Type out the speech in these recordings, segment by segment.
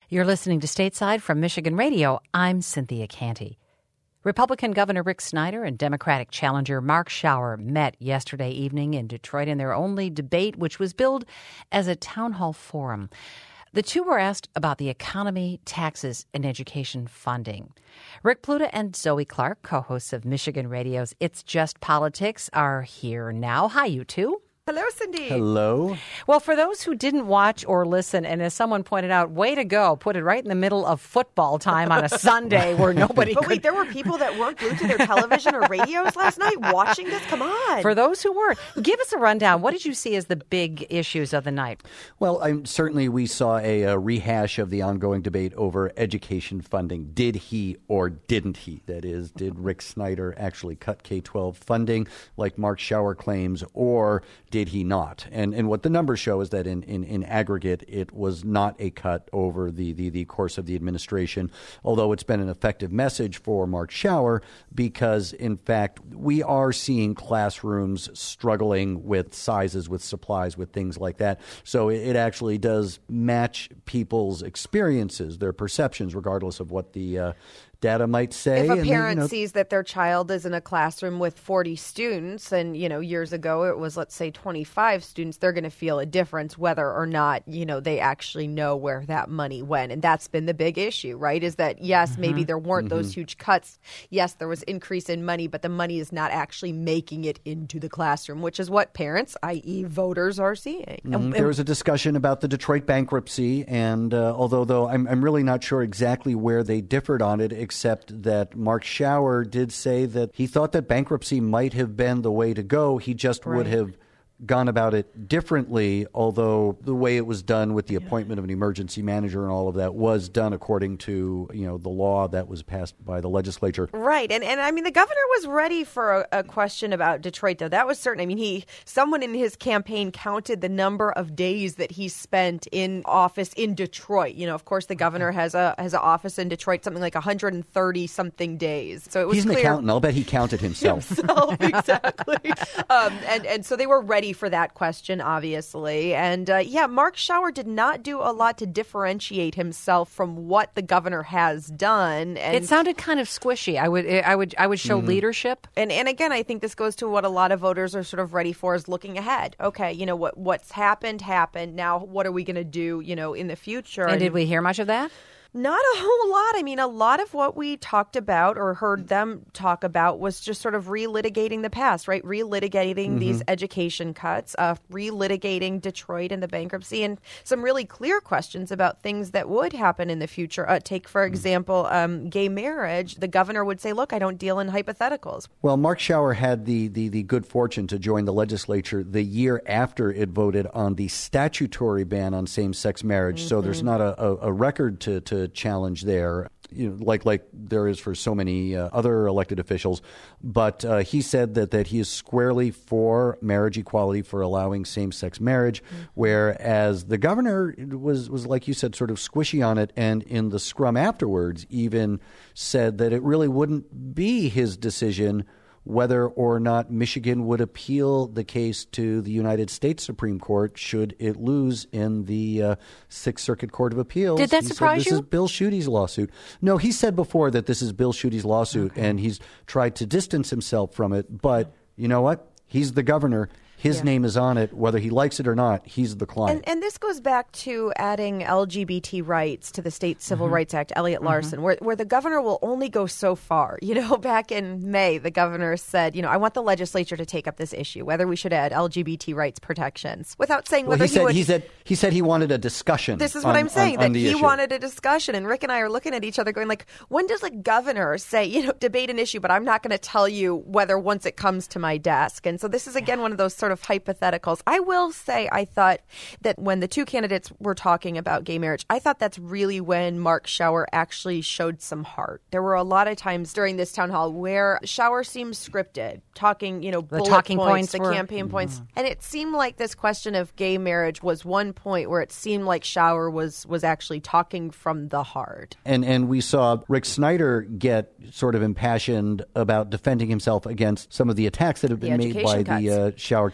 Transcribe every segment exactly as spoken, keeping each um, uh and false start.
You're listening to Stateside from Michigan Radio. I'm Cynthia Canty. Republican Governor Rick Snyder and Democratic challenger Mark Schauer met yesterday evening in Detroit in their only debate, which was billed as a town hall forum. The two were asked about the economy, taxes, and education funding. Rick Pluta and Zoe Clark, co-hosts of Michigan Radio's It's Just Politics, are here now. Hi, you two. Hello, Cindy. Hello. Well, for those who didn't watch or listen, and as someone pointed out, way to go, put it right in the middle of football time on a Sunday where nobody But could... wait, there were people that weren't glued to their television or radios last night watching this? Come on. For those who weren't, give us a rundown. What did you see as the big issues of the night? Well, I'm, certainly we saw a, a rehash of the ongoing debate over education funding. Did he or didn't he? That is, did Rick Snyder actually cut K twelve funding like Mark Schauer claims, or did he not? And and what the numbers show is that in, in, in aggregate, it was not a cut over the, the, the course of the administration, although it's been an effective message for Mark Schauer because, in fact, we are seeing classrooms struggling with sizes, with supplies, with things like that. So it, it actually does match people's experiences, their perceptions, regardless of what the uh, data might say. If a and parent then, you know, sees that their child is in a classroom with forty students and, you know, years ago it was, let's say, twenty-five students, they're going to feel a difference whether or not, you know, they actually know where that money went. And that's been the big issue, right? Is that, yes, mm-hmm. maybe there weren't mm-hmm. those huge cuts. Yes, there was increase in money, but the money is not actually making it into the classroom, which is what parents, that is voters, are seeing. Mm-hmm. And, there was a discussion about the Detroit bankruptcy. And uh, although, though, I'm, I'm really not sure exactly where they differed on it, except that Mark Schauer did say that he thought that bankruptcy might have been the way to go. He just right. would have gone about it differently, although the way it was done with the yeah. appointment of an emergency manager and all of that was done according to, you know, the law that was passed by the legislature. Right. And, and I mean, the governor was ready for a, a question about Detroit, though. That was certain. I mean, he someone in his campaign counted the number of days that he spent in office in Detroit. You know, of course, the governor has a has an office in Detroit, something like one hundred thirty something days. So it was He's an clear accountant. I'll bet he counted himself. himself exactly. um, and, and so they were ready for that question, obviously. And uh, yeah, Mark Schauer did not do a lot to differentiate himself from what the governor has done. And it sounded kind of squishy. I would, I would, I would show mm-hmm. leadership. And and again, I think this goes to what a lot of voters are sort of ready for, is looking ahead. Okay, you know what what's happened happened. Now, what are we going to do? You know, in the future? And, and did we hear much of that? Not a whole lot. I mean, a lot of what we talked about or heard them talk about was just sort of relitigating the past, right? Relitigating mm-hmm. these education cuts, uh, relitigating Detroit and the bankruptcy, and some really clear questions about things that would happen in the future. Uh, take, for example, um, gay marriage. The governor would say, look, I don't deal in hypotheticals. Well, Mark Schauer had the, the, the good fortune to join the legislature the year after it voted on the statutory ban on same-sex marriage. Mm-hmm. So there's not a, a, a record to, to challenge there, you know, like like there is for so many uh, other elected officials. But uh, he said that, that he is squarely for marriage equality, for allowing same-sex marriage, mm-hmm. whereas the governor was, was, like you said, sort of squishy on it, and in the scrum afterwards even said that it really wouldn't be his decision whether or not Michigan would appeal the case to the United States Supreme Court should it lose in the uh, Sixth Circuit Court of Appeals. Did that he surprise said, you? This is Bill Schuette's lawsuit. No, he said before that this is Bill Schuette's lawsuit, okay. and he's tried to distance himself from it. But you know what? He's the governor. His yeah. name is on it, whether he likes it or not. He's the client. And, and this goes back to adding L G B T rights to the State Civil mm-hmm. Rights Act, Elliot Larson, mm-hmm. where, where the governor will only go so far. You know, back in May, the governor said, you know, I want the legislature to take up this issue, whether we should add L G B T rights protections, without saying well, whether he, he said, would. He said, he said he wanted a discussion. This is what on, I'm saying, on, on that he issue. wanted a discussion. And Rick and I are looking at each other going like, when does a governor say, you know, debate an issue, but I'm not going to tell you whether once it comes to my desk? And so this is, again, one of those sort of hypotheticals. I will say I thought that when the two candidates were talking about gay marriage, I thought that's really when Mark Schauer actually showed some heart. There were a lot of times during this town hall where Schauer seemed scripted, talking, you know, the bullet talking points, points the were, campaign mm. points. And it seemed like this question of gay marriage was one point where it seemed like Schauer was was actually talking from the heart. And and we saw Rick Snyder get sort of impassioned about defending himself against some of the attacks that have been made by cuts. the uh, Schauer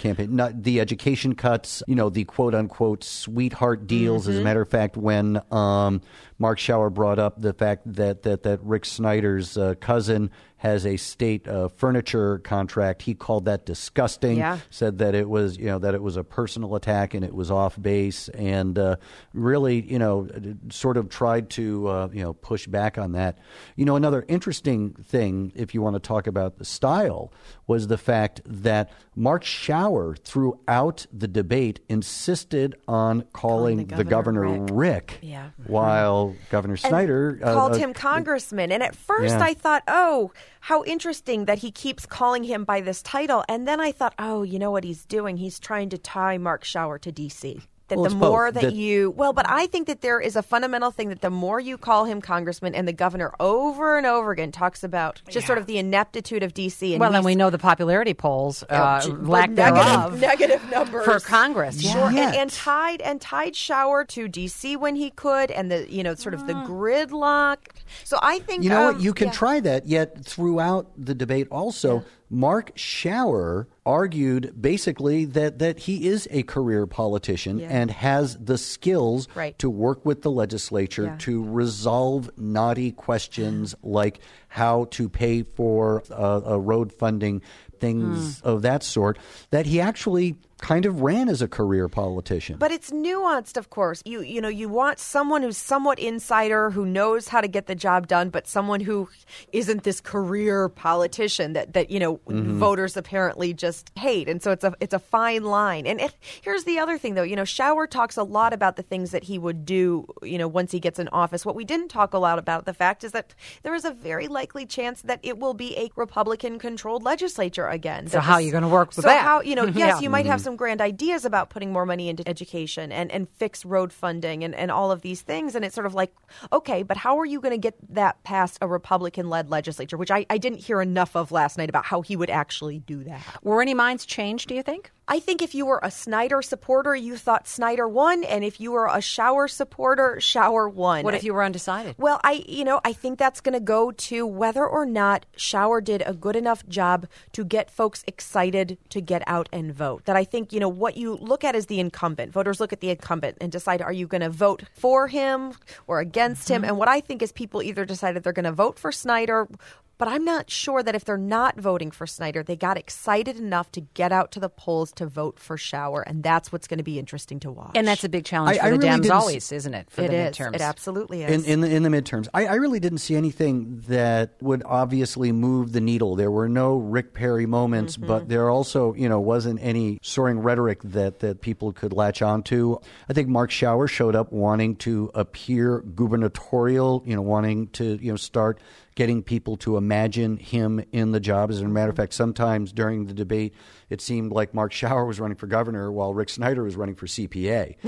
campaign. Not the education cuts, you know, the quote-unquote sweetheart deals. Mm-hmm. As a matter of fact, when um, Mark Schauer brought up the fact that, that, that Rick Snyder's uh, cousin has a state uh, furniture contract, he called that disgusting. Yeah. Said that it was, you know, that it was a personal attack and it was off base, and uh, really, you know, sort of tried to, uh, you know, push back on that. You know, another interesting thing, if you want to talk about the style, was the fact that Mark Schauer, throughout the debate, insisted on calling, calling the, the governor, governor Rick, Rick. Yeah. while Governor Snyder uh, called uh, him congressman. And at first yeah. I thought, oh, how interesting that he keeps calling him by this title. And then I thought, oh, you know what he's doing? He's trying to tie Mark Schauer to D C That well, the more both. that, that you, well, but I think that there is a fundamental thing that the more you call him congressman, and the governor over and over again talks about just yeah. sort of the ineptitude of D C. And well, and we know the popularity polls, uh, oh, lack negative, thereof, negative numbers for Congress. Yeah. Sure, and, and tied and tied Schauer to D C when he could, and the you know sort of the gridlock. So I think you know um, what you can yeah. try that. Yet throughout the debate, also. Yeah. Mark Schauer argued basically that, that he is a career politician yeah. and has the skills right. to work with the legislature yeah. to resolve knotty questions like how to pay for uh, a road funding, things mm. of that sort, that he actually kind of ran as a career politician. But it's nuanced, of course. You you know, you want someone who's somewhat insider, who knows how to get the job done, but someone who isn't this career politician that, that you know, mm-hmm. voters apparently just hate. And so it's a it's a fine line. And it, here's the other thing, though. You know, Schauer talks a lot about the things that he would do, you know, once he gets in office. What we didn't talk a lot about, the fact is that there is a very likely chance that it will be a Republican-controlled legislature again. So how are you going to work with so that? So how, you know, yes, yeah. you might have some grand ideas about putting more money into education and, and fix road funding and, and all of these things. And it's sort of like, okay, but how are you going to get that past a Republican-led legislature, which I, I didn't hear enough of last night about how he would actually do that. Were any minds changed, do you think? I think if you were a Snyder supporter, you thought Snyder won. And if you were a Schauer supporter, Schauer won. What if you were undecided? Well, I, you know, I think that's going to go to whether or not Schauer did a good enough job to get folks excited to get out and vote. That I think, you know, what you look at is the incumbent. Voters look at the incumbent and decide, are you going to vote for him or against mm-hmm. him? And what I think is people either decided they're going to vote for Snyder, but I'm not sure that if they're not voting for Snyder, they got excited enough to get out to the polls to vote for Schauer, and that's what's going to be interesting to watch. And that's a big challenge I, for I the really Dems always, isn't it, for it the is. midterms? It absolutely is. In, in, the, in the midterms. I, I really didn't see anything that would obviously move the needle. There were no Rick Perry moments, mm-hmm. but there also, you know, wasn't any soaring rhetoric that, that people could latch onto. I think Mark Schauer showed up wanting to appear gubernatorial, you know, wanting to, you know, start getting people to imagine him in the job. As a matter of fact, sometimes during the debate, it seemed like Mark Schauer was running for governor while Rick Snyder was running for C P A.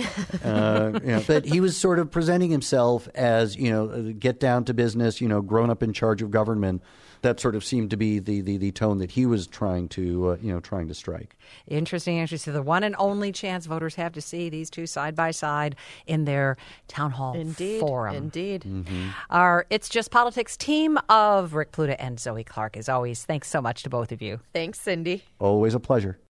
uh, you know, but he was sort of presenting himself as, you know, get down to business, you know, grown up in charge of government. That sort of seemed to be the, the, the tone that he was trying to, uh, you know, trying to strike. Interesting, interesting. The one and only chance voters have to see these two side by side in their town hall indeed, forum. Indeed. Mm-hmm. Our It's Just Politics team of Rick Pluta and Zoe Clark, as always. Thanks so much to both of you. Thanks, Cindy. Always a pleasure.